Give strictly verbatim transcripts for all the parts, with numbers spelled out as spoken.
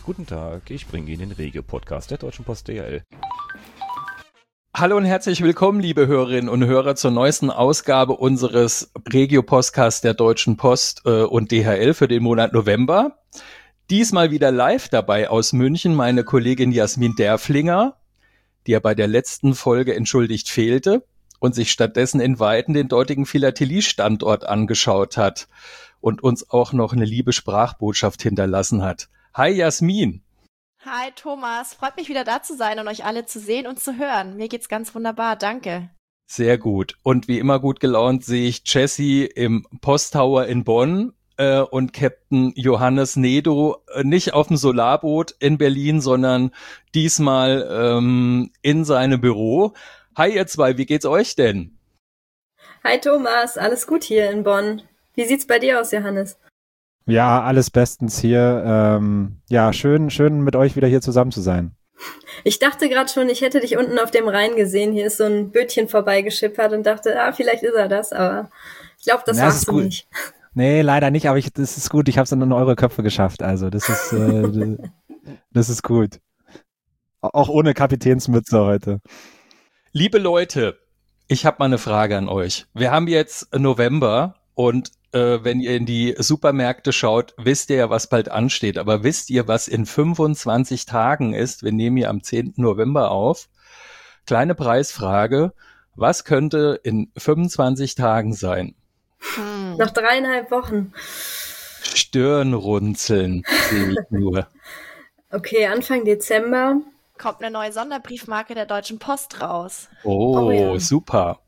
Guten Tag, ich bringe Ihnen den Regio-Podcast der Deutschen Post D H L. Hallo und herzlich willkommen, liebe Hörerinnen und Hörer, zur neuesten Ausgabe unseres Regio-Podcasts der Deutschen Post äh, und D H L für den Monat November. Diesmal wieder live dabei aus München meine Kollegin Jasmin Derflinger, die ja bei der letzten Folge entschuldigt fehlte und sich stattdessen in Weiden den dortigen Philatelie-Standort angeschaut hat und uns auch noch eine liebe Sprachbotschaft hinterlassen hat. Hi Jasmin. Hi Thomas, freut mich wieder da zu sein und euch alle zu sehen und zu hören. Mir geht's ganz wunderbar, danke. Sehr gut. Und wie immer gut gelaunt sehe ich Jessie im Posttower in Bonn äh, und Captain Johannes Nedo äh, nicht auf dem Solarboot in Berlin, sondern diesmal ähm, in seinem Büro. Hi ihr zwei, wie geht's euch denn? Hi Thomas, alles gut hier in Bonn. Wie sieht's bei dir aus, Johannes? Ja, alles bestens hier. Ähm, ja, schön, schön mit euch wieder hier zusammen zu sein. Ich dachte gerade schon, ich hätte dich unten auf dem Rhein gesehen. Hier ist so ein Bötchen vorbeigeschippert und dachte, ah, vielleicht ist er das, aber ich glaube, das Na, warst du gut. nicht. Nee, leider nicht, aber ich, das ist gut. Ich habe es dann in eure Köpfe geschafft. Also das ist, äh, das ist gut. Auch ohne Kapitänsmütze heute. Liebe Leute, ich habe mal eine Frage an euch. Wir haben jetzt November und äh, wenn ihr in die Supermärkte schaut, wisst ihr ja, was bald ansteht. Aber wisst ihr, was in fünfundzwanzig Tagen ist? Wir nehmen hier am zehnten November auf. Kleine Preisfrage. Was könnte in fünfundzwanzig Tagen sein? Hm. Noch dreieinhalb Wochen. Stirnrunzeln sehe ich nur. Okay, Anfang Dezember. Kommt eine neue Sonderbriefmarke der Deutschen Post raus. Oh, Oh ja. super.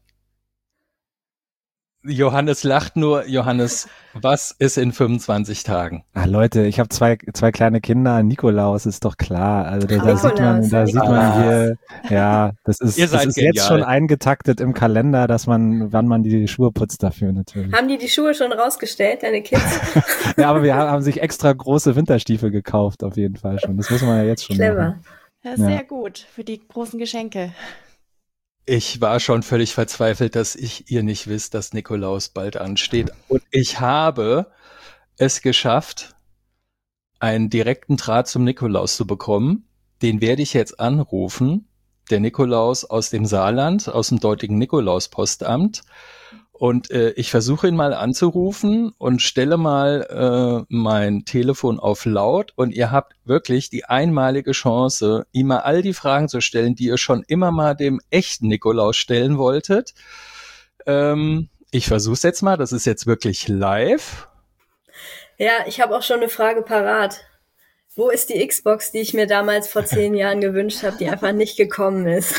Johannes lacht nur. Johannes, was ist in fünfundzwanzig Tagen? Ah, Leute, ich habe zwei, zwei kleine Kinder. Nikolaus ist doch klar. Also da, da sieht man, da sieht man hier, ja, das ist, Ihr das seid ist genial. jetzt schon eingetaktet im Kalender, dass man, wann man die Schuhe putzt dafür natürlich. Haben die die Schuhe schon rausgestellt, deine Kids? Ja, aber wir haben, haben sich extra große Winterstiefel gekauft, auf jeden Fall schon. Das muss man ja jetzt schon Clever. machen. Ja, Ja. sehr gut für die großen Geschenke. Ich war schon völlig verzweifelt, dass ich ihr nicht wisst, dass Nikolaus bald ansteht. Und ich habe es geschafft, einen direkten Draht zum Nikolaus zu bekommen. Den werde ich jetzt anrufen. Der Nikolaus aus dem Saarland, aus dem dortigen Nikolaus-Postamt. Und äh, ich versuche ihn mal anzurufen und stelle mal äh, mein Telefon auf laut. Und ihr habt wirklich die einmalige Chance, ihm mal all die Fragen zu stellen, die ihr schon immer mal dem echten Nikolaus stellen wolltet. Ähm, ich versuche es jetzt mal. Das ist jetzt wirklich live. Ja, ich habe auch schon eine Frage parat. Wo ist die Xbox, die ich mir damals vor zehn Jahren gewünscht habe, die einfach nicht gekommen ist?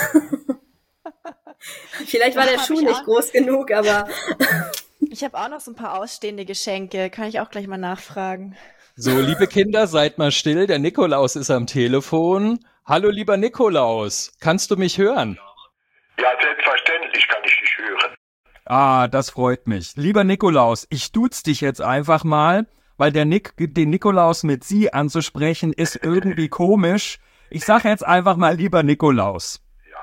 Vielleicht war Ja, der hab Schuh ich nicht auch. groß genug, aber Ich habe auch noch so ein paar ausstehende Geschenke. Kann ich auch gleich mal nachfragen. So, liebe Kinder, seid mal still. Der Nikolaus ist am Telefon. Hallo, lieber Nikolaus. Kannst du mich hören? Ja, selbstverständlich kann ich dich hören. Ah, das freut mich. Lieber Nikolaus, ich duz dich jetzt einfach mal, weil der Nick, den Nikolaus mit Sie anzusprechen, ist irgendwie komisch. Ich sage jetzt einfach mal lieber Nikolaus. Ja.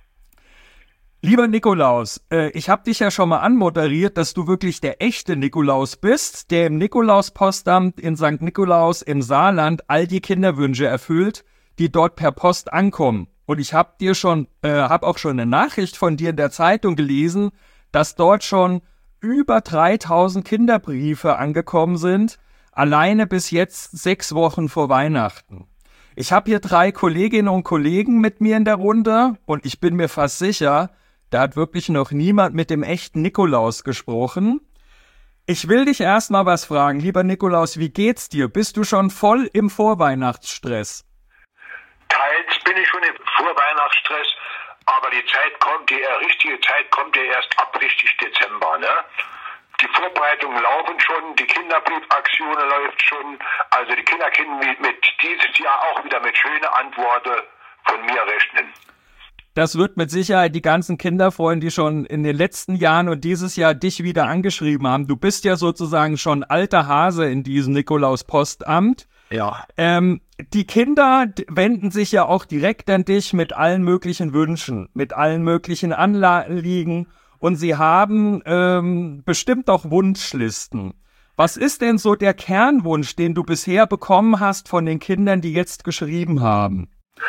Lieber Nikolaus, äh, ich habe dich ja schon mal anmoderiert, dass du wirklich der echte Nikolaus bist, der im Nikolauspostamt in Sankt Nikolaus im Saarland all die Kinderwünsche erfüllt, die dort per Post ankommen. Und ich habe dir schon, äh, habe auch schon eine Nachricht von dir in der Zeitung gelesen, dass dort schon über dreitausend Kinderbriefe angekommen sind, alleine bis jetzt sechs Wochen vor Weihnachten. Ich habe hier drei Kolleginnen und Kollegen mit mir in der Runde und ich bin mir fast sicher, da hat wirklich noch niemand mit dem echten Nikolaus gesprochen. Ich will dich erstmal was fragen, lieber Nikolaus, wie geht's dir? Bist du schon voll im Vorweihnachtsstress? Teils bin ich schon im Vorweihnachtsstress, aber die Zeit kommt, die äh, richtige Zeit kommt ja erst ab richtig Dezember, ne? Die Vorbereitungen laufen schon, die Kinderbriefaktion läuft schon, also die Kinder können mit, mit dieses Jahr auch wieder mit schönen Antworten von mir rechnen. Das wird mit Sicherheit die ganzen Kinderfreunde, die schon in den letzten Jahren und dieses Jahr dich wieder angeschrieben haben. Du bist ja sozusagen schon alter Hase in diesem Nikolaus-Postamt. Ja. Ähm, die Kinder d- wenden sich ja auch direkt an dich mit allen möglichen Wünschen, mit allen möglichen Anliegen und sie haben ähm, bestimmt auch Wunschlisten. Was ist denn so der Kernwunsch, den du bisher bekommen hast von den Kindern, die jetzt geschrieben haben?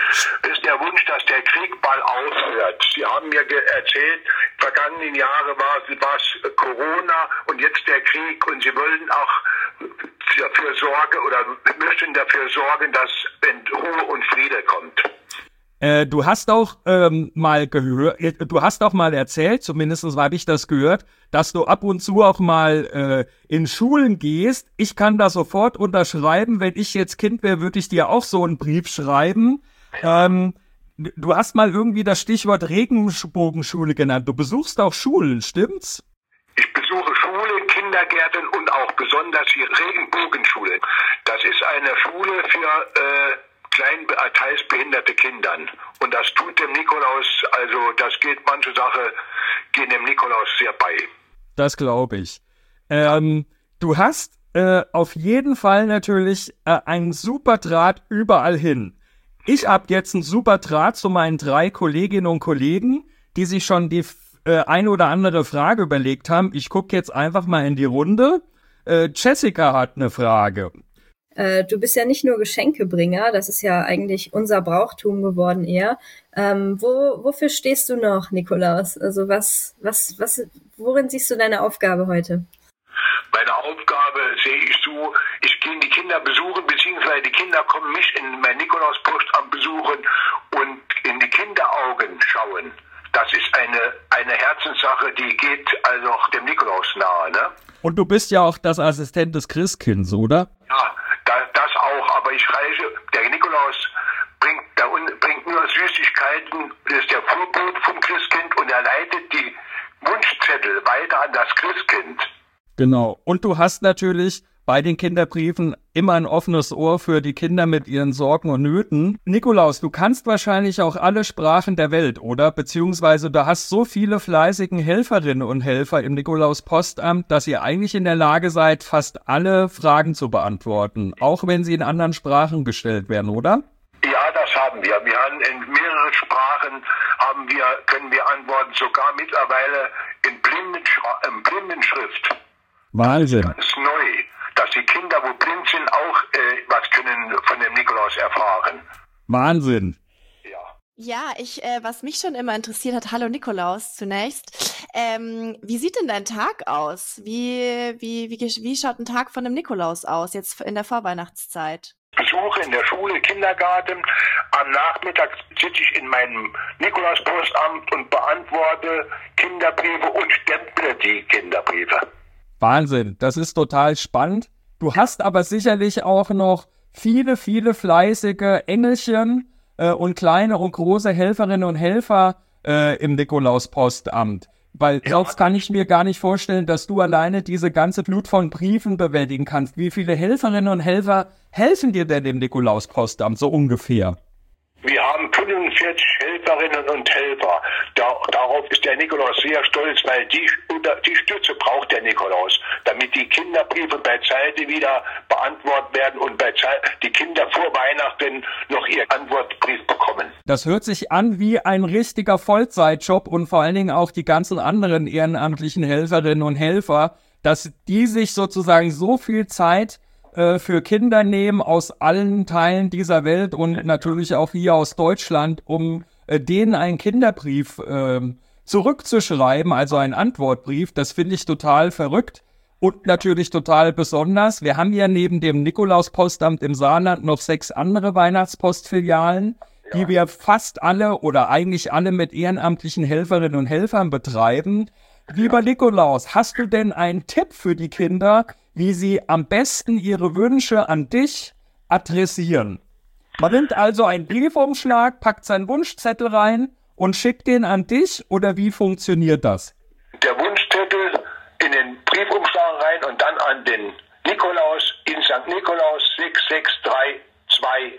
Ist der Wunsch, dass der Krieg bald aufhört. Sie haben mir ge- erzählt, vergangenen Jahre war es Corona und jetzt der Krieg und sie wollen auch dafür Sorge oder möchten dafür sorgen, dass Ruhe und Friede kommt. Äh, du hast auch ähm, mal gehört, du hast auch mal erzählt, zumindest habe ich das gehört, dass du ab und zu auch mal äh, in Schulen gehst. Ich kann da sofort unterschreiben, wenn ich jetzt Kind wäre, würde ich dir auch so einen Brief schreiben. Ähm, du hast mal irgendwie das Stichwort Regenbogenschule genannt. Du besuchst auch Schulen, stimmt's? Ich besuche Schulen, Kindergärten und auch besonders die Regenbogenschule. Das ist eine Schule für äh, klein teils behinderte Kindern. Und das tut dem Nikolaus, also das geht, manche Sachen gehen dem Nikolaus sehr bei. Das glaube ich. Ähm, du hast äh, auf jeden Fall natürlich äh, einen super Draht überall hin. Ich habe jetzt einen super Draht zu meinen drei Kolleginnen und Kollegen, die sich schon die äh, ein oder andere Frage überlegt haben. Ich gucke jetzt einfach mal in die Runde. Äh, Jessica hat eine Frage. Äh, du bist ja nicht nur Geschenkebringer, das ist ja eigentlich unser Brauchtum geworden eher. Ähm, wo, wofür stehst du noch, Nikolaus? Also was, was, was, worin siehst du deine Aufgabe heute? Meine Aufgabe sehe ich so, ich gehe die Kinder besuchen, beziehungsweise die Kinder kommen mich in mein Nikolauspostamt besuchen und in die Kinderaugen schauen. Das ist eine, eine Herzenssache, die geht also auch dem Nikolaus nahe, ne? Und du bist ja auch das Assistent des Christkinds, oder? Ja, da, das auch, aber ich reise, der Nikolaus bringt, der, bringt nur Süßigkeiten, das ist der Vorbote vom Christkind und er leitet die Wunschzettel weiter an das Christkind. Genau. Und du hast natürlich bei den Kinderbriefen immer ein offenes Ohr für die Kinder mit ihren Sorgen und Nöten. Nikolaus, du kannst wahrscheinlich auch alle Sprachen der Welt, oder? Beziehungsweise du hast so viele fleißigen Helferinnen und Helfer im Nikolaus-Postamt, dass ihr eigentlich in der Lage seid, fast alle Fragen zu beantworten, auch wenn sie in anderen Sprachen gestellt werden, oder? Ja, das haben wir. Wir haben in mehreren Sprachen haben wir, können wir antworten, sogar mittlerweile in Blindenschra- in Blindenschrift. Wahnsinn. Ganz neu, dass die Kinder, wo blind sind, auch äh, was können von dem Nikolaus erfahren. Wahnsinn. Ja. Ja, ich, äh, was mich schon immer interessiert hat, hallo Nikolaus zunächst. Ähm, wie sieht denn dein Tag aus? Wie, wie, wie, wie schaut ein Tag von dem Nikolaus aus, jetzt in der Vorweihnachtszeit? Besuche in der Schule, Kindergarten. Am Nachmittag sitze ich in meinem Nikolauspostamt und beantworte Kinderbriefe und stemple die Kinderbriefe. Wahnsinn, das ist total spannend. Du hast aber sicherlich auch noch viele, viele fleißige Engelchen äh, und kleine und große Helferinnen und Helfer äh, im Nikolaus-Postamt. Weil Ja. sonst kann ich mir gar nicht vorstellen, dass du alleine diese ganze Flut von Briefen bewältigen kannst. Wie viele Helferinnen und Helfer helfen dir denn im Nikolaus-Postamt so ungefähr? Wir haben fünfundvierzig Helferinnen und Helfer. Da, darauf ist der Nikolaus sehr stolz, weil die, die Stütze braucht der Nikolaus, damit die Kinderbriefe bei Zeiten wieder beantwortet werden und bei Zeit, die Kinder vor Weihnachten noch ihren Antwortbrief bekommen. Das hört sich an wie ein richtiger Vollzeitjob und vor allen Dingen auch die ganzen anderen ehrenamtlichen Helferinnen und Helfer, dass die sich sozusagen so viel Zeit äh, für Kinder nehmen aus allen Teilen dieser Welt und natürlich auch hier aus Deutschland, um äh, denen einen Kinderbrief äh, zurückzuschreiben, also einen Antwortbrief. Das finde ich total verrückt. Und natürlich total besonders. Wir haben ja neben dem Nikolaus-Postamt im Saarland noch sechs andere Weihnachtspostfilialen, ja, die wir fast alle oder eigentlich alle mit ehrenamtlichen Helferinnen und Helfern betreiben. Lieber Nikolaus, hast du denn einen Tipp für die Kinder, wie sie am besten ihre Wünsche an dich adressieren? Man nimmt also einen Briefumschlag, packt seinen Wunschzettel rein und schickt den an dich, oder wie funktioniert das? Der Wunschzettel in den Briefumschlag rein und dann an den Nikolaus in Sankt Nikolaus sechs sechs drei zwei.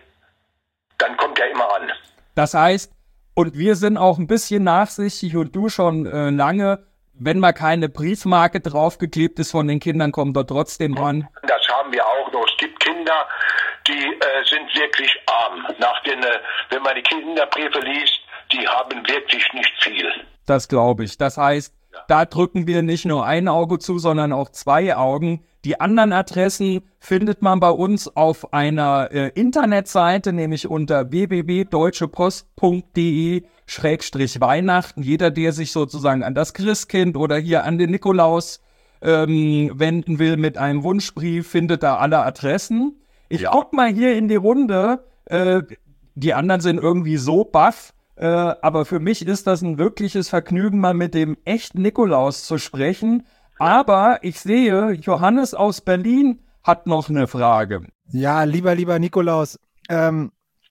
Dann kommt er immer an. Das heißt, und wir sind auch ein bisschen nachsichtig und du schon äh, lange, wenn mal keine Briefmarke draufgeklebt ist von den Kindern, kommt er trotzdem an. Das haben wir auch noch. Es gibt Kinder, die äh, sind wirklich arm. Nach den, äh, wenn man die Kinderbriefe liest, die haben wirklich nicht viel. Das glaube ich. Das heißt, da drücken wir nicht nur ein Auge zu, sondern auch zwei Augen. Die anderen Adressen findet man bei uns auf einer äh, Internetseite, nämlich unter w w w punkt deutsche post punkt d e Schrägstrich Weihnachten. Jeder, der sich sozusagen an das Christkind oder hier an den Nikolaus ähm, wenden will mit einem Wunschbrief, findet da alle Adressen. Ich Ja. guck mal hier in die Runde. Äh, die anderen sind irgendwie so baff. Äh, aber für mich ist das ein wirkliches Vergnügen, mal mit dem echten Nikolaus zu sprechen. Aber ich sehe, Johannes aus Berlin hat noch eine Frage. Ja, lieber, lieber Nikolaus, ähm,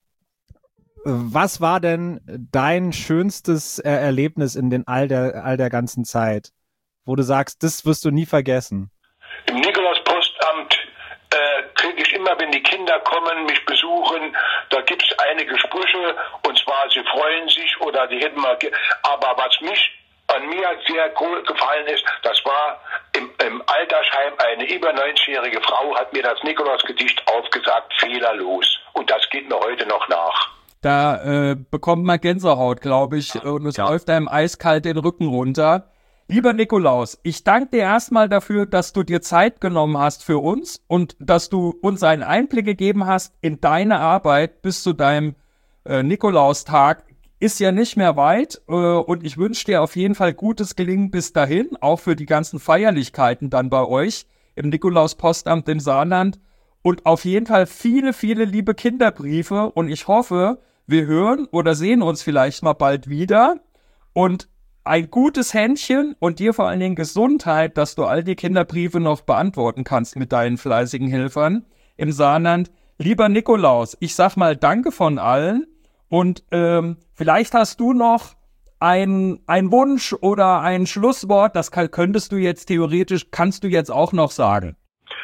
was war denn dein schönstes äh, Erlebnis in den all der, all der ganzen Zeit, wo du sagst, das wirst du nie vergessen? Im Nikolauspostamt äh, kriege ich immer, wenn die Kinder kommen, mich besuchen, da gibt es einige Sprüche, und zwar, sie freuen sich oder die hätten mal... Ge- Aber was mich an mir sehr cool gefallen ist, das war im, im Altersheim, eine über neunzigjährige Frau hat mir das Nikolausgedicht aufgesagt, fehlerlos. Und das geht mir heute noch nach. Da äh, bekommt man Gänsehaut, glaube ich, und es Ja. läuft einem eiskalt den Rücken runter. Lieber Nikolaus, ich danke dir erstmal dafür, dass du dir Zeit genommen hast für uns und dass du uns einen Einblick gegeben hast in deine Arbeit bis zu deinem äh, Nikolaustag. Ist ja nicht mehr weit äh, und ich wünsche dir auf jeden Fall gutes Gelingen bis dahin, auch für die ganzen Feierlichkeiten dann bei euch im Nikolauspostamt im Saarland und auf jeden Fall viele, viele liebe Kinderbriefe und ich hoffe, wir hören oder sehen uns vielleicht mal bald wieder und ein gutes Händchen und dir vor allen Dingen Gesundheit, dass du all die Kinderbriefe noch beantworten kannst mit deinen fleißigen Helfern im Saarland. Lieber Nikolaus, ich sag mal Danke von allen. Und ähm, vielleicht hast du noch ein, ein Wunsch oder ein Schlusswort, das kann, könntest du jetzt theoretisch, kannst du jetzt auch noch sagen.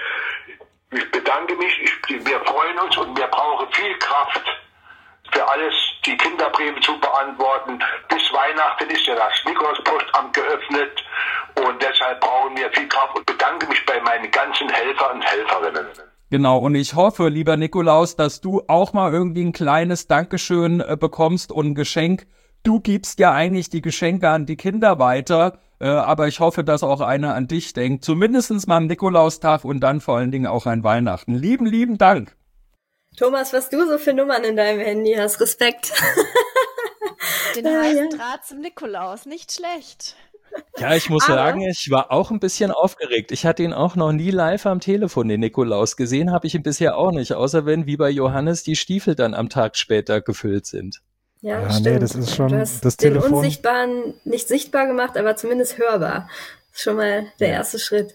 Ich bedanke mich, ich, wir freuen uns und wir brauchen viel Kraft für alles, die Kinderbriefe zu beantworten. Bis Weihnachten ist ja das Nikolauspostamt geöffnet und deshalb brauchen wir viel Kraft und bedanke mich bei meinen ganzen Helfer und Helferinnen. Genau, und ich hoffe, lieber Nikolaus, dass du auch mal irgendwie ein kleines Dankeschön äh, bekommst und ein Geschenk. Du gibst ja eigentlich die Geschenke an die Kinder weiter, äh, aber ich hoffe, dass auch einer an dich denkt. Zumindest mal am Nikolaustag und dann vor allen Dingen auch an Weihnachten. Lieben, lieben Dank. Thomas, was du so für Nummern in deinem Handy hast, Respekt. Den Ja, heißen ja. Draht zum Nikolaus, nicht schlecht. Ja, ich muss Aber- sagen, ich war auch ein bisschen aufgeregt. Ich hatte ihn auch noch nie live am Telefon, den Nikolaus. Gesehen habe ich ihn bisher auch nicht, außer wenn, wie bei Johannes, die Stiefel dann am Tag später gefüllt sind. Ja, Ja, nee, stimmt. das ist schon du hast das den Telefon. Unsichtbaren nicht sichtbar gemacht, aber zumindest hörbar. Das ist schon mal der Ja. erste Schritt.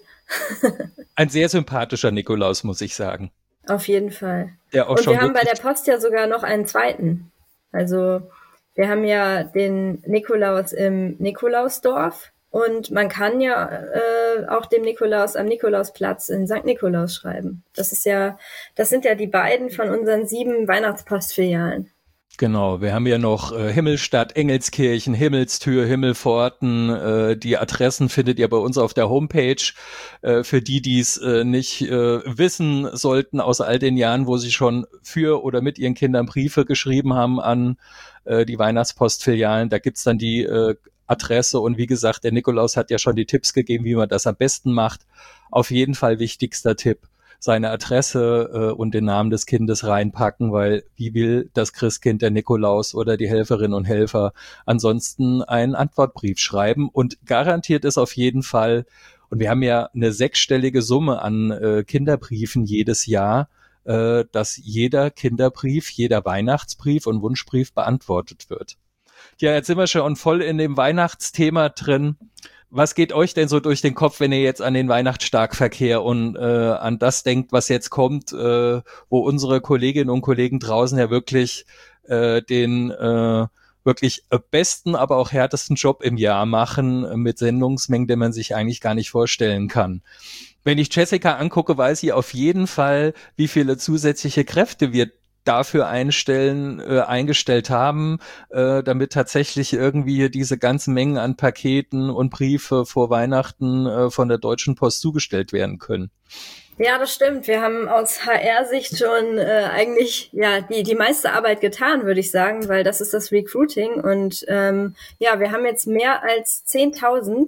Ein sehr sympathischer Nikolaus, muss ich sagen. Auf jeden Fall. Der auch Und schon wir haben bei wirklich der Post ja sogar noch einen zweiten. Also wir haben ja den Nikolaus im Nikolausdorf und man kann ja äh, auch dem Nikolaus am Nikolausplatz in Sankt Nikolaus schreiben. Das ist ja, das sind ja die beiden von unseren sieben Weihnachtspostfilialen. Genau, wir haben ja noch äh, Himmelstadt, Engelskirchen, Himmelstür, Himmelpforten. Äh, die Adressen findet ihr bei uns auf der Homepage. Äh, für die, die es äh, nicht äh, wissen sollten aus all den Jahren, wo sie schon für oder mit ihren Kindern Briefe geschrieben haben an äh, die Weihnachtspostfilialen, da gibt's dann die äh, Adresse. Und wie gesagt, der Nikolaus hat ja schon die Tipps gegeben, wie man das am besten macht. Auf jeden Fall wichtigster Tipp: seine Adresse äh, und den Namen des Kindes reinpacken, weil wie will das Christkind, der Nikolaus oder die Helferinnen und Helfer ansonsten einen Antwortbrief schreiben, und garantiert ist auf jeden Fall, und wir haben ja eine sechsstellige Summe an äh, Kinderbriefen jedes Jahr, äh, dass jeder Kinderbrief, jeder Weihnachtsbrief und Wunschbrief beantwortet wird. Ja, jetzt sind wir schon voll in dem Weihnachtsthema drin. Was geht euch denn so durch den Kopf, wenn ihr jetzt an den Weihnachtsstarkverkehr und äh, an das denkt, was jetzt kommt, äh, wo unsere Kolleginnen und Kollegen draußen ja wirklich äh, den äh, wirklich besten, aber auch härtesten Job im Jahr machen, äh, mit Sendungsmengen, die man sich eigentlich gar nicht vorstellen kann. Wenn ich Jessica angucke, weiß sie auf jeden Fall, wie viele zusätzliche Kräfte wir dafür einstellen, äh, eingestellt haben, äh, damit tatsächlich irgendwie diese ganzen Mengen an Paketen und Briefe vor Weihnachten äh, von der Deutschen Post zugestellt werden können. Ja, das stimmt. Wir haben aus H R-Sicht schon äh, eigentlich ja die die meiste Arbeit getan, würde ich sagen, weil das ist das Recruiting. Und ähm, ja, wir haben jetzt mehr als zehntausend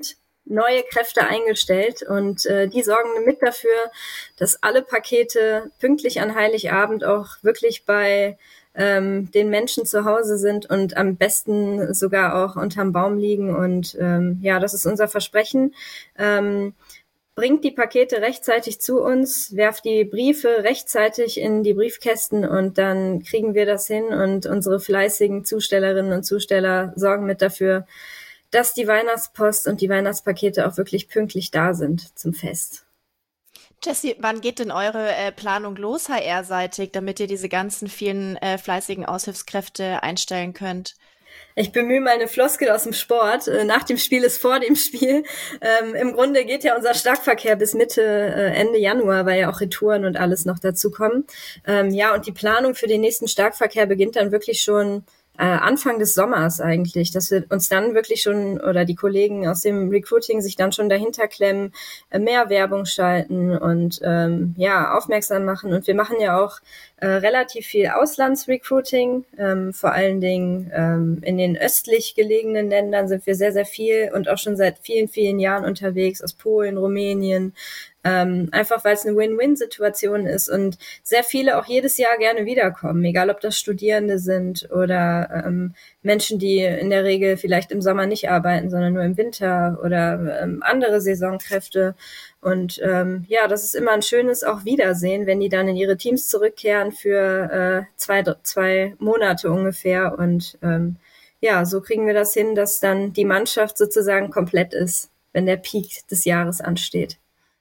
neue Kräfte eingestellt und äh, die sorgen mit dafür, dass alle Pakete pünktlich an Heiligabend auch wirklich bei ähm, den Menschen zu Hause sind und am besten sogar auch unterm Baum liegen. Und ähm, ja, das ist unser Versprechen. Ähm, bringt die Pakete rechtzeitig zu uns, werft die Briefe rechtzeitig in die Briefkästen und dann kriegen wir das hin und unsere fleißigen Zustellerinnen und Zusteller sorgen mit dafür, dass die Weihnachtspost und die Weihnachtspakete auch wirklich pünktlich da sind zum Fest. Jessie, wann geht denn eure äh, Planung los, H R-seitig, damit ihr diese ganzen vielen äh, fleißigen Aushilfskräfte einstellen könnt? Ich bemühe mal eine Floskel aus dem Sport. Nach dem Spiel ist vor dem Spiel. Ähm, Im Grunde geht ja unser Starkverkehr bis Mitte, äh, Ende Januar, weil ja auch Retouren und alles noch dazu kommen. Ähm, ja, und die Planung für den nächsten Starkverkehr beginnt dann wirklich schon äh, Anfang des Sommers eigentlich, dass wir uns dann wirklich schon, oder die Kollegen aus dem Recruiting sich dann schon dahinter klemmen, äh, mehr Werbung schalten und ähm, ja, aufmerksam machen. Und wir machen ja auch äh, relativ viel Auslandsrecruiting, ähm, vor allen Dingen ähm, in den östlich gelegenen Ländern sind wir sehr, sehr viel und auch schon seit vielen, vielen Jahren unterwegs, aus Polen, Rumänien, Ähm, einfach weil es eine Win-Win-Situation ist und sehr viele auch jedes Jahr gerne wiederkommen, egal ob das Studierende sind oder ähm, Menschen, die in der Regel vielleicht im Sommer nicht arbeiten, sondern nur im Winter oder ähm, andere Saisonkräfte. Und ähm, ja, das ist immer ein schönes auch Wiedersehen, wenn die dann in ihre Teams zurückkehren für äh, zwei, zwei Monate ungefähr. Und ähm, ja, so kriegen wir das hin, dass dann die Mannschaft sozusagen komplett ist, wenn der Peak des Jahres ansteht.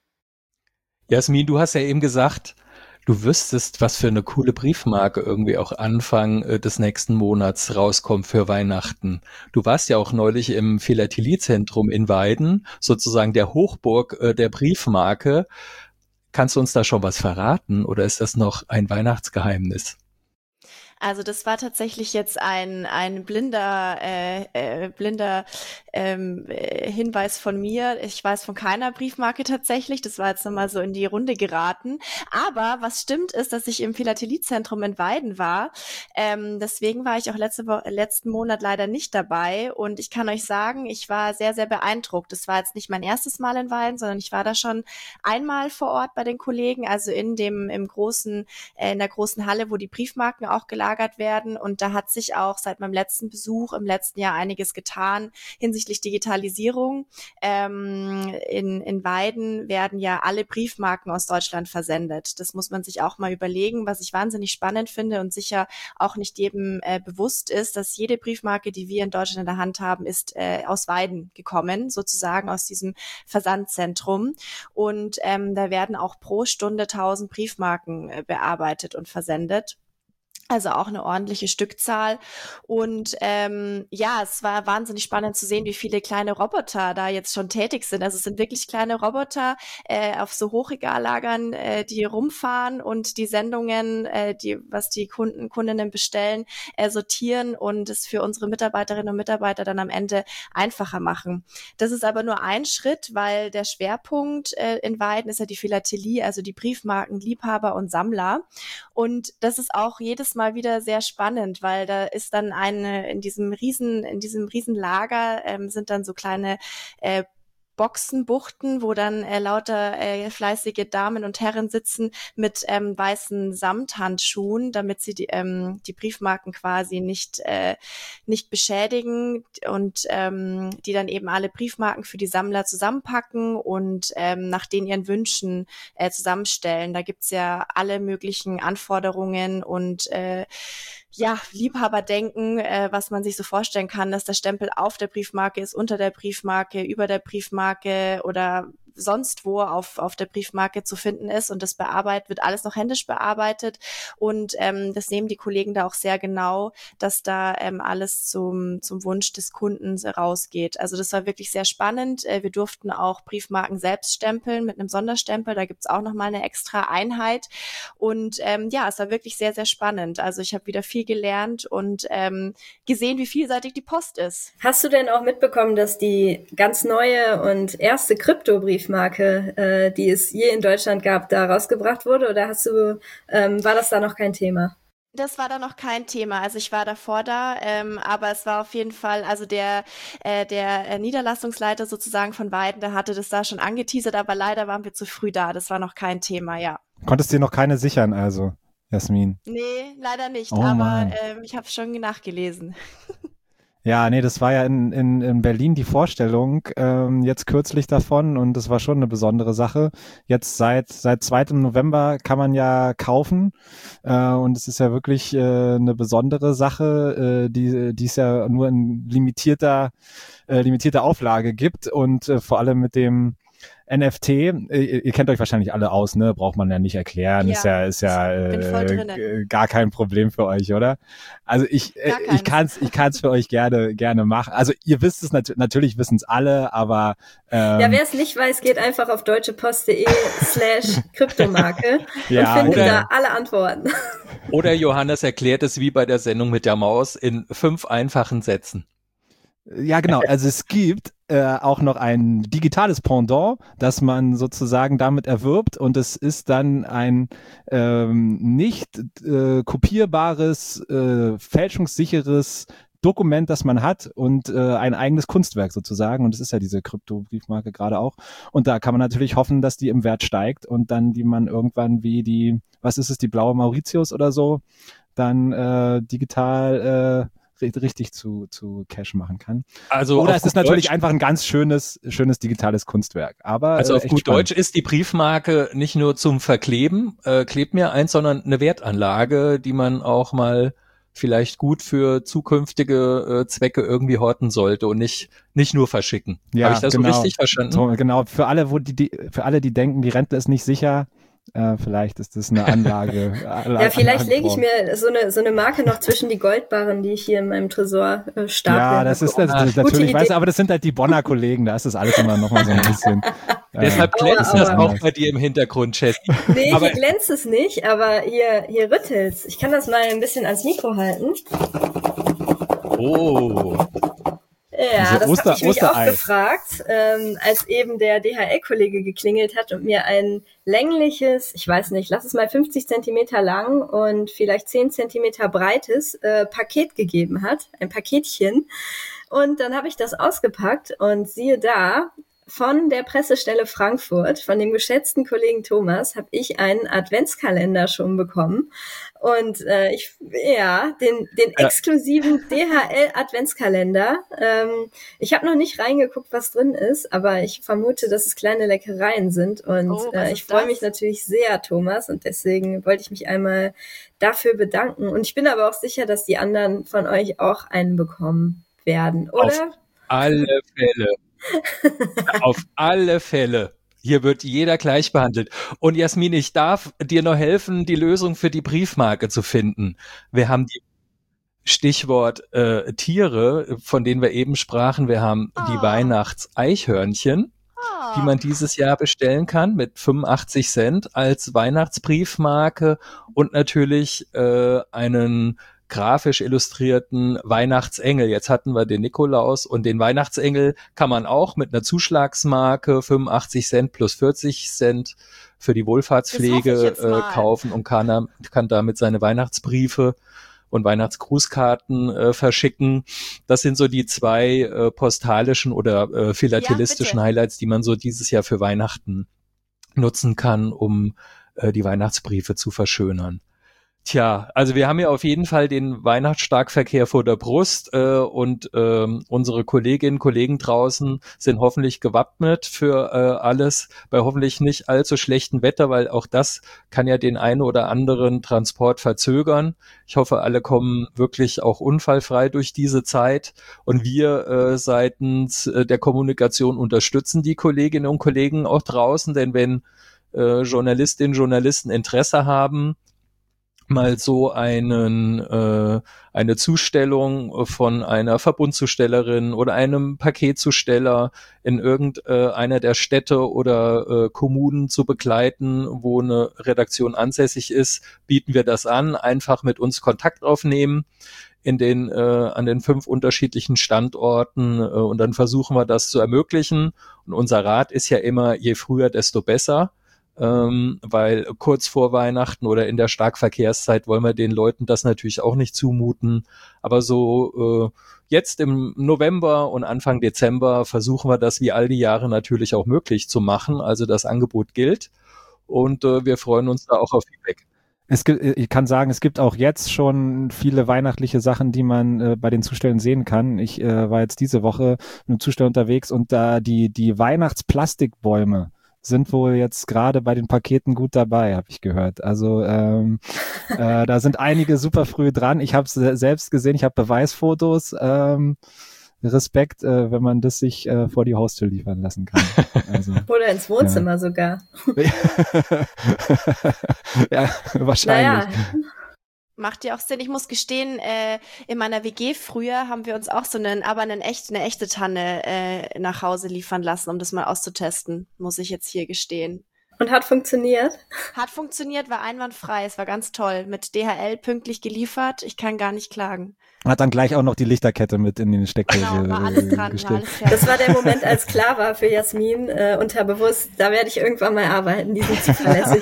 Jasmin, du hast ja eben gesagt, du wüsstest, was für eine coole Briefmarke irgendwie auch Anfang äh, des nächsten Monats rauskommt für Weihnachten. Du warst ja auch neulich im Philatelie-Zentrum in Weiden, sozusagen der Hochburg äh, der Briefmarke. Kannst du uns da schon was verraten oder ist das noch ein Weihnachtsgeheimnis? Also das war tatsächlich jetzt ein ein blinder äh, äh, blinder ähm, äh, Hinweis von mir. Ich weiß von keiner Briefmarke tatsächlich. Das war jetzt nochmal so in die Runde geraten. Aber was stimmt ist, dass ich im Philatelie-Zentrum in Weiden war. Ähm, deswegen war ich auch letzte Woche, letzten Monat leider nicht dabei. Und ich kann euch sagen, ich war sehr, sehr beeindruckt. Das war jetzt nicht mein erstes Mal in Weiden, sondern ich war da schon einmal vor Ort bei den Kollegen, also in dem im großen äh, in der großen Halle, wo die Briefmarken auch gelagert werden. Und da hat sich auch seit meinem letzten Besuch im letzten Jahr einiges getan hinsichtlich Digitalisierung. Ähm, in, in Weiden werden ja alle Briefmarken aus Deutschland versendet. Das muss man sich auch mal überlegen, was ich wahnsinnig spannend finde und sicher auch nicht jedem äh, bewusst ist, dass jede Briefmarke, die wir in Deutschland in der Hand haben, ist äh, aus Weiden gekommen, sozusagen aus diesem Versandzentrum. Und ähm, da werden auch pro Stunde tausend Briefmarken äh, bearbeitet und versendet. Also auch eine ordentliche Stückzahl. Und ähm, ja, es war wahnsinnig spannend zu sehen, wie viele kleine Roboter da jetzt schon tätig sind. Also es sind wirklich kleine Roboter äh, auf so Hochregallagern, äh, die rumfahren und die Sendungen, äh, die was die Kunden, Kundinnen bestellen, äh, sortieren und es für unsere Mitarbeiterinnen und Mitarbeiter dann am Ende einfacher machen. Das ist aber nur ein Schritt, weil der Schwerpunkt äh, in Weiden ist ja die Philatelie, also die Briefmarken, Liebhaber und Sammler. Und das ist auch jedes Mal wieder sehr spannend, weil da ist dann eine, in diesem riesen, in diesem Riesenlager ähm, sind dann so kleine äh, Boxenbuchten, wo dann äh, lauter äh, fleißige Damen und Herren sitzen mit ähm, weißen Samthandschuhen, damit sie die, ähm, die Briefmarken quasi nicht äh, nicht beschädigen und ähm, die dann eben alle Briefmarken für die Sammler zusammenpacken und ähm, nach den ihren Wünschen äh, zusammenstellen. Da gibt's ja alle möglichen Anforderungen und äh, ja, Liebhaberdenken, äh, was man sich so vorstellen kann, dass der Stempel auf der Briefmarke ist, unter der Briefmarke, über der Briefmarke oder sonst wo auf auf der Briefmarke zu finden ist und das bearbeitet wird alles noch händisch bearbeitet und ähm, das nehmen die Kollegen da auch sehr genau, dass da ähm, alles zum zum Wunsch des Kunden rausgeht. Also das war wirklich sehr spannend. Äh, wir durften auch Briefmarken selbst stempeln mit einem Sonderstempel. Da gibt's auch noch mal eine extra Einheit und ähm, ja, es war wirklich sehr sehr spannend. Also ich habe wieder viel gelernt und ähm, gesehen, wie vielseitig die Post ist. Hast du denn auch mitbekommen, dass die ganz neue und erste Kryptobriefmarke, äh, die es je in Deutschland gab, da rausgebracht wurde? Oder hast du, ähm, war das da noch kein Thema? Das war da noch kein Thema. Also ich war davor da, ähm, aber es war auf jeden Fall, also der äh, der äh, Niederlassungsleiter sozusagen von Weiden, der hatte das da schon angeteasert, aber leider waren wir zu früh da. Das war noch kein Thema, ja. Konntest dir noch keine sichern, also, Jasmin? Nee, leider nicht, Oh aber Mann. ähm, ich habe schon nachgelesen. Ja, nee, das war ja in, in, in Berlin die Vorstellung ähm, jetzt kürzlich davon und das war schon eine besondere Sache. Jetzt seit seit zweiten November kann man ja kaufen äh, und es ist ja wirklich äh, eine besondere Sache, äh, die die es ja nur in limitierter äh, limitierter Auflage gibt und äh, vor allem mit dem N F T, ihr, ihr kennt euch wahrscheinlich alle aus, ne? Braucht man ja nicht erklären. Ja, ist ja, ist ja bin voll äh, drinne. g- gar kein Problem für euch, oder? Also ich, äh, Gar ich keins. kann's, ich kann's für euch gerne, gerne machen. Also ihr wisst es nat- natürlich, wissen es alle, aber ähm, Ja, wer es nicht weiß, geht einfach auf deutschepost.de slash Kryptomarke Ja, und findet oder- da alle Antworten. Oder Johannes erklärt es wie bei der Sendung mit der Maus in fünf einfachen Sätzen. ja, genau. Also es gibt äh, auch noch ein digitales Pendant, das man sozusagen damit erwirbt und es ist dann ein ähm, nicht äh, kopierbares, äh, fälschungssicheres Dokument, das man hat und äh, ein eigenes Kunstwerk sozusagen. Und das ist ja diese Krypto-Briefmarke gerade auch. Und da kann man natürlich hoffen, dass die im Wert steigt und dann die man irgendwann wie die, was ist es, die blaue Mauritius oder so, dann äh, digital äh, ri- richtig zu, zu Cash machen kann. Also Oder auf es ist gut natürlich Deutsch, einfach ein ganz schönes, schönes digitales Kunstwerk. Aber also äh, auf echt gut spannend. Deutsch ist die Briefmarke nicht nur zum Verkleben, äh, klebt mir eins, sondern eine Wertanlage, die man auch mal vielleicht gut für zukünftige äh, Zwecke irgendwie horten sollte und nicht nicht nur verschicken. Ja, Habe ich das genau. so richtig verstanden? So, genau, für alle, wo die, die, für alle, die denken, die Rente ist nicht sicher, äh, vielleicht ist das eine Anlage. Ja, vielleicht lege ich mir so eine, so eine Marke noch zwischen die Goldbarren, die ich hier in meinem Tresor äh, staple. Ja, das ist, das, das ist Gute natürlich, Idee. weißt du, aber das sind halt die Bonner Kollegen, da ist das alles immer noch mal so ein bisschen. äh, Deshalb Aua, glänzt das aua. auch bei dir im Hintergrund, Jessie. Nee, Aber- hier glänzt es nicht, aber hier, hier rüttelt's. Ich kann das mal ein bisschen ans Mikro halten. Oh, Ja, Diese das Oster- habe ich mich auch Osterei. gefragt, ähm, als eben der D H L-Kollege geklingelt hat und mir ein längliches, ich weiß nicht, lass es mal fünfzig Zentimeter lang und vielleicht zehn Zentimeter breites äh, Paket gegeben hat, ein Paketchen. Und dann habe ich das ausgepackt und siehe da, von der Pressestelle Frankfurt, von dem geschätzten Kollegen Thomas, habe ich einen Adventskalender schon bekommen. Und äh, ich, ja, den, den Ja. exklusiven D H L-Adventskalender. Ähm, ich habe noch nicht reingeguckt, was drin ist, aber ich vermute, dass es kleine Leckereien sind. Und Oh, was äh, ich ist freue das? mich natürlich sehr, Thomas. Und deswegen wollte ich mich einmal dafür bedanken. Und ich bin aber auch sicher, dass die anderen von euch auch einen bekommen werden, oder? alle Fälle. Auf alle Fälle. Hier wird jeder gleich behandelt. Und Jasmin, ich darf dir noch helfen, die Lösung für die Briefmarke zu finden. Wir haben die Stichwort äh, Tiere, von denen wir eben sprachen. Wir haben die Oh. Weihnachtseichhörnchen, Oh. die man dieses Jahr bestellen kann mit fünfundachtzig Cent als Weihnachtsbriefmarke und natürlich äh, einen grafisch illustrierten Weihnachtsengel. Jetzt hatten wir den Nikolaus und den Weihnachtsengel kann man auch mit einer Zuschlagsmarke fünfundachtzig Cent plus vierzig Cent für die Das hoffe ich Wohlfahrtspflege jetzt äh, mal. kaufen und kann, da- kann damit seine Weihnachtsbriefe und Weihnachtsgrußkarten äh, verschicken. Das sind so die zwei äh, postalischen oder äh, philatelistischen bitte. Highlights, die man so dieses Jahr für Weihnachten nutzen kann, um äh, die Weihnachtsbriefe zu verschönern. Tja, also wir haben ja auf jeden Fall den Weihnachtsstarkverkehr vor der Brust äh, und ähm, unsere Kolleginnen und Kollegen draußen sind hoffentlich gewappnet für äh, alles bei hoffentlich nicht allzu schlechtem Wetter, weil auch das kann ja den einen oder anderen Transport verzögern. Ich hoffe, alle kommen wirklich auch unfallfrei durch diese Zeit und wir äh, seitens äh, der Kommunikation unterstützen die Kolleginnen und Kollegen auch draußen, denn wenn äh, Journalistinnen und Journalisten Interesse haben, mal so einen äh, eine Zustellung von einer Verbundzustellerin oder einem Paketzusteller in irgendeiner der Städte oder äh, Kommunen zu begleiten, wo eine Redaktion ansässig ist, bieten wir das an, einfach mit uns Kontakt aufnehmen in den äh, an den fünf unterschiedlichen Standorten äh, und dann versuchen wir das zu ermöglichen und unser Rat ist ja immer, je früher, desto besser. ähm, weil kurz vor Weihnachten oder in der Starkverkehrszeit wollen wir den Leuten das natürlich auch nicht zumuten. Aber so äh, jetzt im November und Anfang Dezember versuchen wir das wie all die Jahre natürlich auch möglich zu machen. Also das Angebot gilt und äh, wir freuen uns da auch auf Feedback. Es gibt, ich kann sagen, es gibt auch jetzt schon viele weihnachtliche Sachen, die man äh, bei den Zustellen sehen kann. Ich äh, war jetzt diese Woche mit einem Zusteller unterwegs und da die, die Weihnachtsplastikbäume sind wohl jetzt gerade bei den Paketen gut dabei, habe ich gehört. Also ähm, äh, da sind einige super früh dran. Ich habe es selbst gesehen, ich habe Beweisfotos. Ähm, Respekt, äh, wenn man das sich äh, vor die Haustür liefern lassen kann. Also, oder ins Wohnzimmer ja. sogar. Ja, wahrscheinlich. Naja. Macht ja auch Sinn. Ich muss gestehen, äh, in meiner W G früher haben wir uns auch so einen, aber einen echt, eine echte Tanne äh, nach Hause liefern lassen, um das mal auszutesten, muss ich jetzt hier gestehen. Und hat funktioniert? Hat funktioniert, war einwandfrei, es war ganz toll. Mit D H L pünktlich geliefert, ich kann gar nicht klagen. Hat dann gleich auch noch die Lichterkette mit in den Steckdose Genau, war alles dran, gesteckt. war alles fertig. Das war der Moment, als klar war für Jasmin äh, unterbewusst, da werde ich irgendwann mal arbeiten, die sind zuverlässig.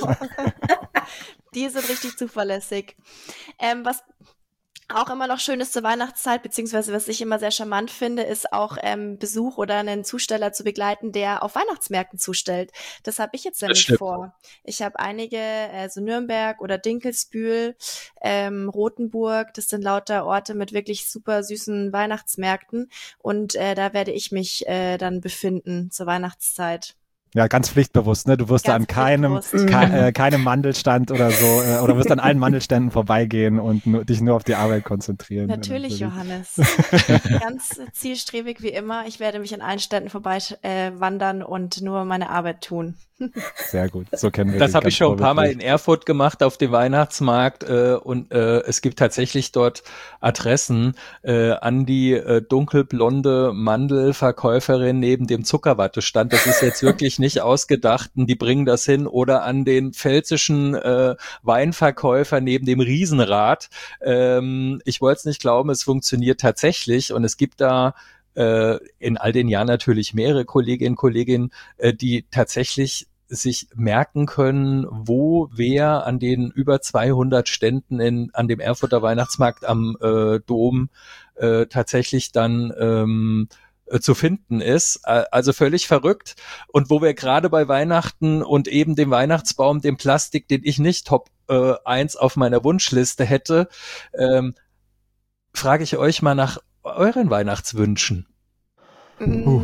Die sind richtig zuverlässig. Ähm, was auch immer noch schön ist zur Weihnachtszeit, beziehungsweise was ich immer sehr charmant finde, ist auch ähm, Besuch oder einen Zusteller zu begleiten, der auf Weihnachtsmärkten zustellt. Das habe ich jetzt nämlich vor. Ich habe einige, also Nürnberg oder Dinkelsbühl, ähm, Rothenburg, das sind lauter Orte mit wirklich super süßen Weihnachtsmärkten und äh, da werde ich mich äh, dann befinden zur Weihnachtszeit. Ja, ganz pflichtbewusst, ne? Du wirst da an keinem, ke äh, keinem Mandelstand oder so, äh, oder wirst an allen Mandelständen vorbeigehen und nur, dich nur auf die Arbeit konzentrieren. Natürlich, Johannes. Ganz zielstrebig wie immer. Ich werde mich an allen Ständen vorbei äh, wandern und nur meine Arbeit tun. Sehr gut, so kennen wir Das habe ich schon ein paar Mal in in Erfurt gemacht auf dem Weihnachtsmarkt äh, und äh, es gibt tatsächlich dort Adressen äh, an die äh, dunkelblonde Mandelverkäuferin neben dem Zuckerwattestand. Das ist jetzt wirklich nicht ausgedacht und die bringen das hin oder an den pfälzischen äh, Weinverkäufer neben dem Riesenrad. Ähm, ich wollte es nicht glauben, es funktioniert tatsächlich und es gibt da in all den Jahren natürlich mehrere Kolleginnen und Kollegen, die tatsächlich sich merken können, wo wer an den über zweihundert Ständen in, an dem Erfurter Weihnachtsmarkt am äh, Dom äh, tatsächlich dann ähm, äh, zu finden ist. Also völlig verrückt. Und wo wir gerade bei Weihnachten und eben dem Weihnachtsbaum, dem Plastik, den ich nicht Top äh, eins auf meiner Wunschliste hätte, ähm, frage ich euch mal nach euren Weihnachtswünschen. Uh.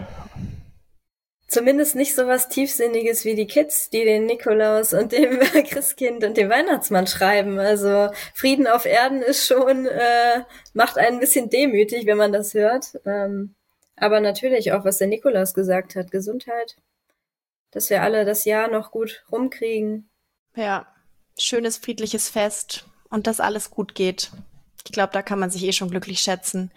Zumindest nicht so was Tiefsinniges wie die Kids, die den Nikolaus und dem Christkind und dem Weihnachtsmann schreiben. Also Frieden auf Erden ist schon, äh, macht einen ein bisschen demütig, wenn man das hört. Ähm, aber natürlich auch, was der Nikolaus gesagt hat, Gesundheit, dass wir alle das Jahr noch gut rumkriegen. Ja, schönes, friedliches Fest und dass alles gut geht. Ich glaube, da kann man sich eh schon glücklich schätzen.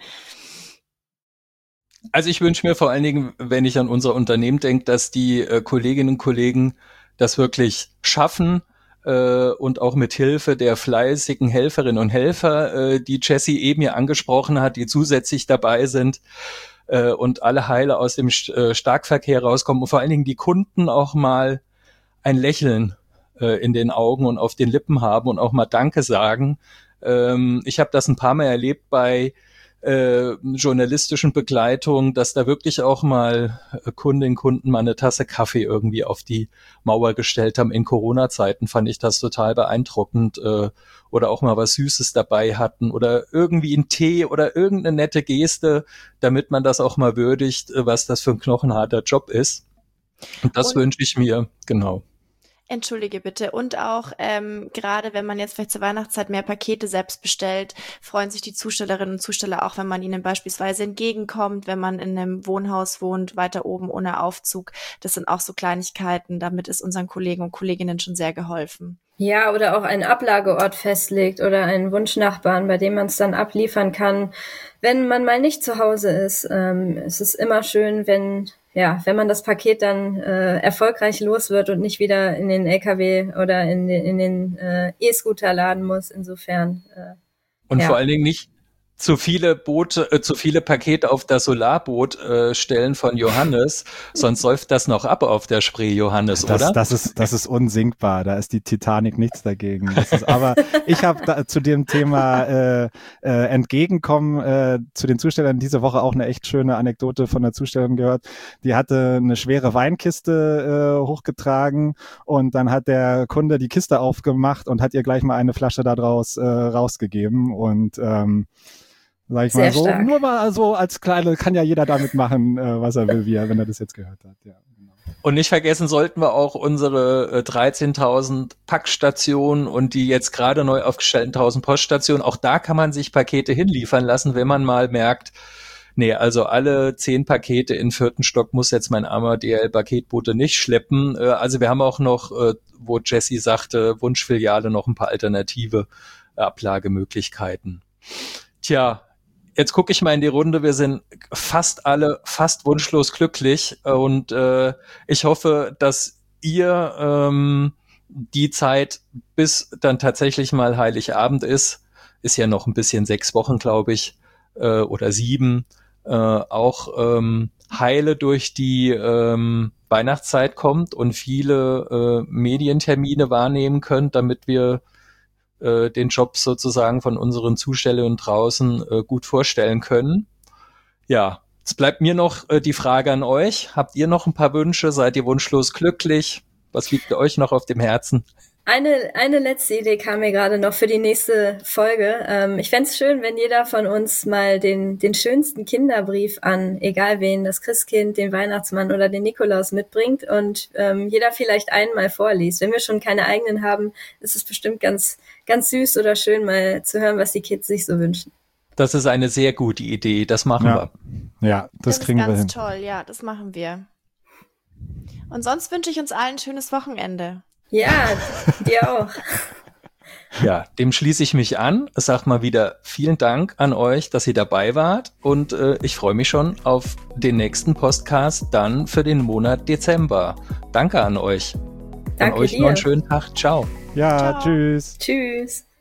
Also ich wünsche mir vor allen Dingen, wenn ich an unser Unternehmen denke, dass die äh, Kolleginnen und Kollegen das wirklich schaffen äh, und auch mit Hilfe der fleißigen Helferinnen und Helfer, äh, die Jessie eben hier angesprochen hat, die zusätzlich dabei sind äh, und alle heile aus dem äh, Starkverkehr rauskommen und vor allen Dingen die Kunden auch mal ein Lächeln äh, in den Augen und auf den Lippen haben und auch mal Danke sagen. Ähm, ich habe das ein paar Mal erlebt bei Äh, journalistischen Begleitung, dass da wirklich auch mal äh, Kundinnen, Kunden mal eine Tasse Kaffee irgendwie auf die Mauer gestellt haben. In Corona-Zeiten fand ich das total beeindruckend äh, oder auch mal was Süßes dabei hatten oder irgendwie einen Tee oder irgendeine nette Geste, damit man das auch mal würdigt, äh, was das für ein knochenharter Job ist. Und das wünsche ich mir, genau. Entschuldige bitte. Und auch ähm, gerade wenn man jetzt vielleicht zur Weihnachtszeit mehr Pakete selbst bestellt, freuen sich die Zustellerinnen und Zusteller auch, wenn man ihnen beispielsweise entgegenkommt, wenn man in einem Wohnhaus wohnt, weiter oben ohne Aufzug. Das sind auch so Kleinigkeiten. Damit ist unseren Kollegen und Kolleginnen schon sehr geholfen. Ja, oder auch einen Ablageort festlegt oder einen Wunschnachbarn, bei dem man es dann abliefern kann, wenn man mal nicht zu Hause ist. Ähm, es ist immer schön, wenn ja, wenn man das Paket dann äh, erfolgreich los wird und nicht wieder in den L K W oder in den, in den äh, E-Scooter laden muss. Insofern. Äh, und ja. vor allen Dingen nicht zu viele Boote, äh, zu viele Pakete auf das Solarboot äh, stellen von Johannes, sonst säuft das noch ab auf der Spree, Johannes, Das, oder? das ist, das ist unsinkbar. Da ist die Titanic nichts dagegen. Das ist, aber ich habe zu dem Thema äh, äh, Entgegenkommen äh, zu den Zustellern diese Woche auch eine echt schöne Anekdote von der Zustellerin gehört. Die hatte eine schwere Weinkiste äh, hochgetragen und dann hat der Kunde die Kiste aufgemacht und hat ihr gleich mal eine Flasche da draus äh, rausgegeben und ähm, sag ich Sehr mal so, stark. nur mal so als kleine, kann ja jeder damit machen, äh, was er will, wie er, wenn er das jetzt gehört hat. Ja, genau. Und nicht vergessen sollten wir auch unsere äh, dreizehntausend Packstationen und die jetzt gerade neu aufgestellten tausend Poststationen, auch da kann man sich Pakete hinliefern lassen, wenn man mal merkt, nee, also alle zehn Pakete in vierten Stock muss jetzt mein armer D H L-Paketbote nicht schleppen. Äh, also wir haben auch noch, äh, wo Jessie sagte, Wunschfiliale, noch ein paar alternative Ablagemöglichkeiten. Tja, jetzt gucke ich mal in die Runde, wir sind fast alle fast wunschlos glücklich und äh, ich hoffe, dass ihr ähm, die Zeit, bis dann tatsächlich mal Heiligabend ist, ist ja noch ein bisschen sechs Wochen, glaube ich, äh, oder sieben, äh, auch ähm, heile durch die ähm, Weihnachtszeit kommt und viele äh, Medientermine wahrnehmen könnt, damit wir den Job sozusagen von unseren Zustellern draußen äh, gut vorstellen können. Ja, jetzt bleibt mir noch äh, die Frage an euch. Habt ihr noch ein paar Wünsche? Seid ihr wunschlos glücklich? Was liegt euch noch auf dem Herzen? Eine, eine letzte Idee kam mir gerade noch für die nächste Folge. Ähm, ich fänd's schön, wenn jeder von uns mal den, den schönsten Kinderbrief an, egal wen, das Christkind, den Weihnachtsmann oder den Nikolaus mitbringt und ähm, jeder vielleicht einen mal vorliest. Wenn wir schon keine eigenen haben, ist es bestimmt ganz, ganz süß oder schön, mal zu hören, was die Kids sich so wünschen. Das ist eine sehr gute Idee. Das machen Ja. wir. Ja, das, Das kriegen ist wir hin. ganz toll, ja, das machen wir. Und sonst wünsche ich uns allen ein schönes Wochenende. Ja, dir auch. Ja, dem schließe ich mich an. Sag mal wieder vielen Dank an euch, dass ihr dabei wart und äh, ich freue mich schon auf den nächsten Podcast dann für den Monat Dezember. Danke an euch. Danke an euch dir. noch einen schönen Tag. Ciao. Ja, Ciao. tschüss. Tschüss.